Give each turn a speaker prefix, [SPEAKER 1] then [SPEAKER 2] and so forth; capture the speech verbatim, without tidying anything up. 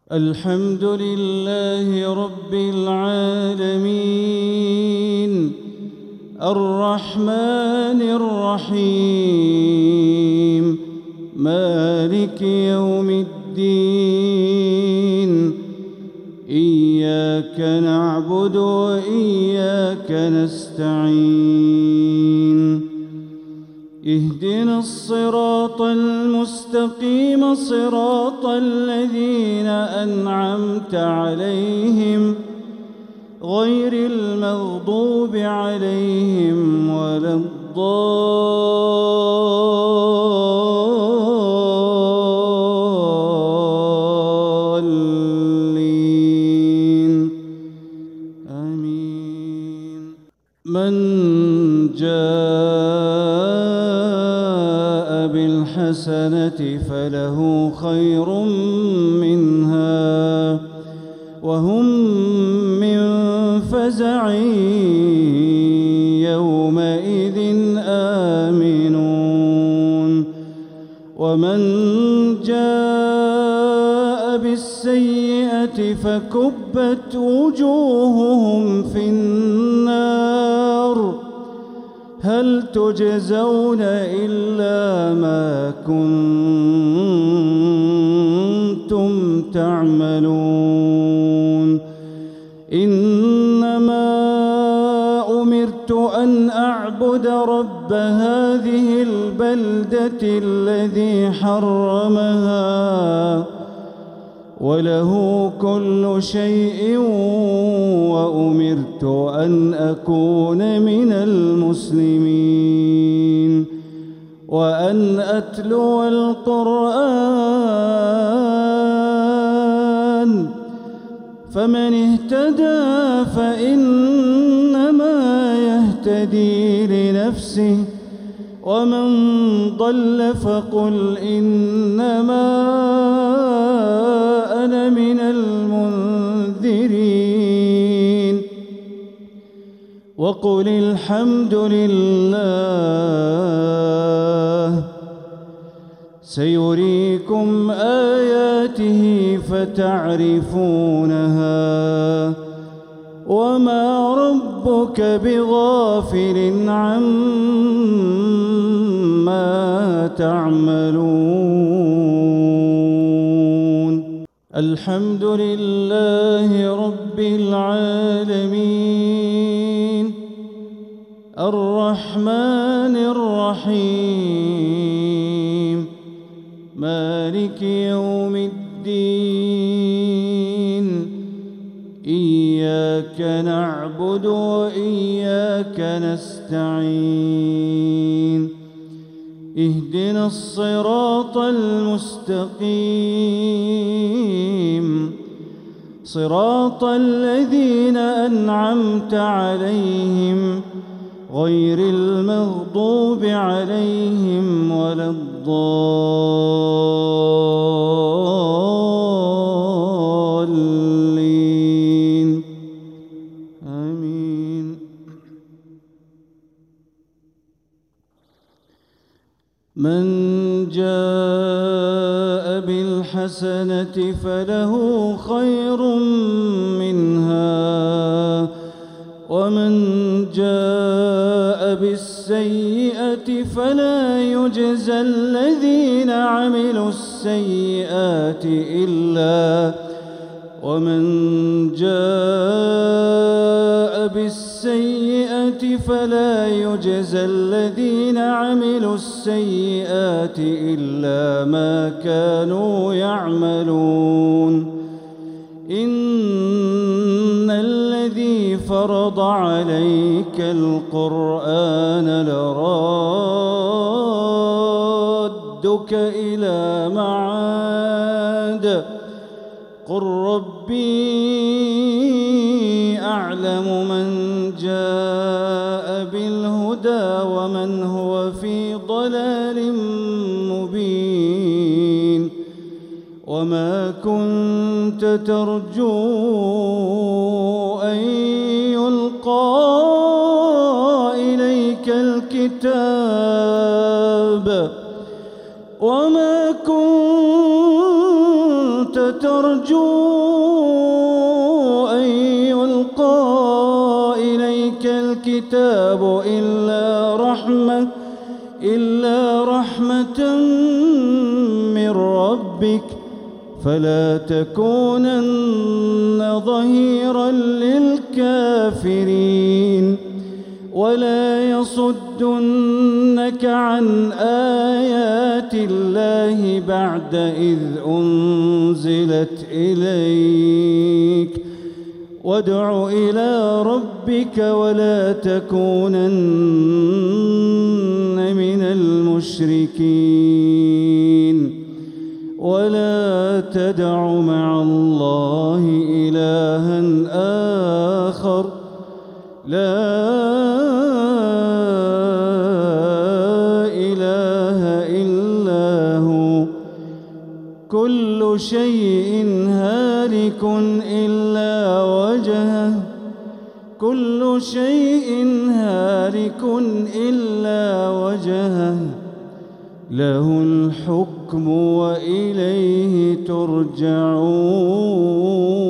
[SPEAKER 1] الحمد لله رب العالمين الرحمن الرحيم مالك يوم الدين إياك نعبد وإياك نستعين اهدنا الصراط المستقيم صراط الذين أنعمت عليهم غير المغضوب عليهم ولا الضالين آمين. من جاء بالحسنة فله خير منها وهم من فزع يومئذ آمنون. ومن جاء بالسيئة فكبت وجوههم في النار هل تجزون إلا ما كنتم تعملون. إنما أمرت أن أعبد رب هذه البلدة الذي حرمها وله كل شيء وأمرت أن أكون من المسلمين وأن أتلو القرآن فمن اهتدى فإنما يهتدي لنفسه ومن ضل فقل إنما أنا من المنذرين وقل الحمد لله سيريكم آياته فتعرفونها وما ربك بغافل عما تعملون. الحمد لله رب العالمين الرحمن الرحيم مالك يوم الدين إياك نعبد وإياك نستعين اهدنا الصراط المستقيم صراط الذين أنعمت عليهم غير المغضوب عليهم ولا الضالين آمين. من جاء بالحسنة فله خير منها ومن جاء بالسيئة فلا يجزى الذين عملوا السيئات إلا ومن جاء بالسيئة فلا يجزى الذين عملوا السيئات إلا ما كانوا يعملون. إن الذي فرض عليك القرآن لرادك إلى معاد قل ربي أعلم من جاء بالهدى ومن هو في ضلال مبين. وما كنت ترجو أن يلقى إليك الكتاب وما كنت ترجو ترجو أن يلقى إليك الكتاب إلا رحمة إلا رحمة من ربك فلا تكونن ظهيرا للكافرين ولا يصدنك عن آيات الله بعد إذ أنزلت إليك وادع إلى ربك ولا تكونن من المشركين ولا تدع مع الله إلها آخر لا إله إلا هو كل شيء هالك إلا وجهه كل شيء هالك إلا وجهه له الحكم وإليه ترجعون.